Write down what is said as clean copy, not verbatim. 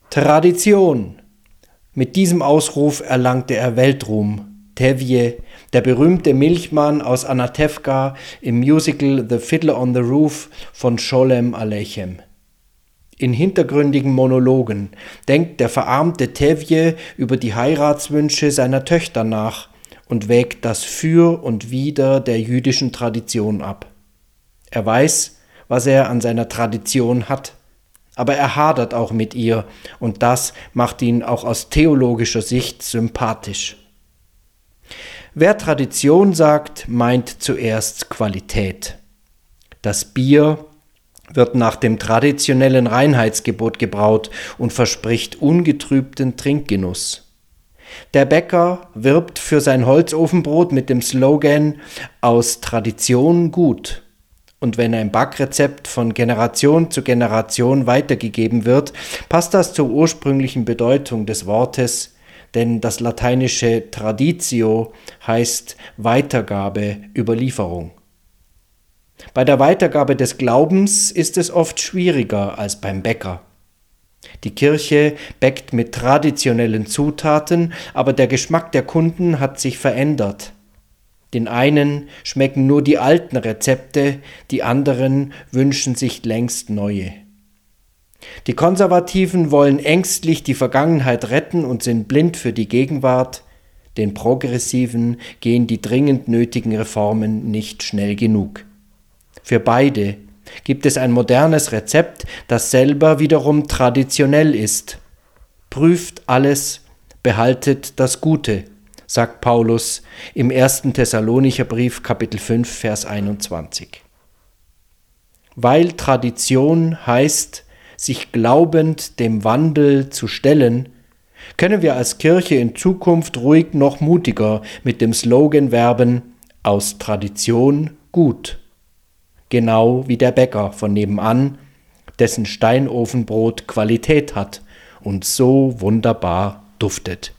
Tradition. Mit diesem Ausruf erlangte er Weltruhm. Tevye, der berühmte Milchmann aus Anatevka im Musical The Fiddler on the Roof von Sholem Aleichem. In hintergründigen Monologen denkt der verarmte Tevye über die Heiratswünsche seiner Töchter nach und wägt das Für und Wider der jüdischen Tradition ab. Er weiß, was er an seiner Tradition hat, aber er hadert auch mit ihr und das macht ihn auch aus theologischer Sicht sympathisch. Wer Tradition sagt, meint zuerst Qualität. Das Bier wird nach dem traditionellen Reinheitsgebot gebraut und verspricht ungetrübten Trinkgenuss. Der Bäcker wirbt für sein Holzofenbrot mit dem Slogan »Aus Tradition gut«. Und wenn ein Backrezept von Generation zu Generation weitergegeben wird, passt das zur ursprünglichen Bedeutung des Wortes, denn das lateinische Traditio heißt Weitergabe, Überlieferung. Bei der Weitergabe des Glaubens ist es oft schwieriger als beim Bäcker. Die Kirche bäckt mit traditionellen Zutaten, aber der Geschmack der Kunden hat sich verändert. Den einen schmecken nur die alten Rezepte, die anderen wünschen sich längst neue. Die Konservativen wollen ängstlich die Vergangenheit retten und sind blind für die Gegenwart. Den Progressiven gehen die dringend nötigen Reformen nicht schnell genug. Für beide gibt es ein modernes Rezept, das selber wiederum traditionell ist. Prüft alles, behaltet das Gute, sagt Paulus im 1. Thessalonicher Brief, Kapitel 5, Vers 21. Weil Tradition heißt, sich glaubend dem Wandel zu stellen, können wir als Kirche in Zukunft ruhig noch mutiger mit dem Slogan werben, aus Tradition gut. Genau wie der Bäcker von nebenan, dessen Steinofenbrot Qualität hat und so wunderbar duftet.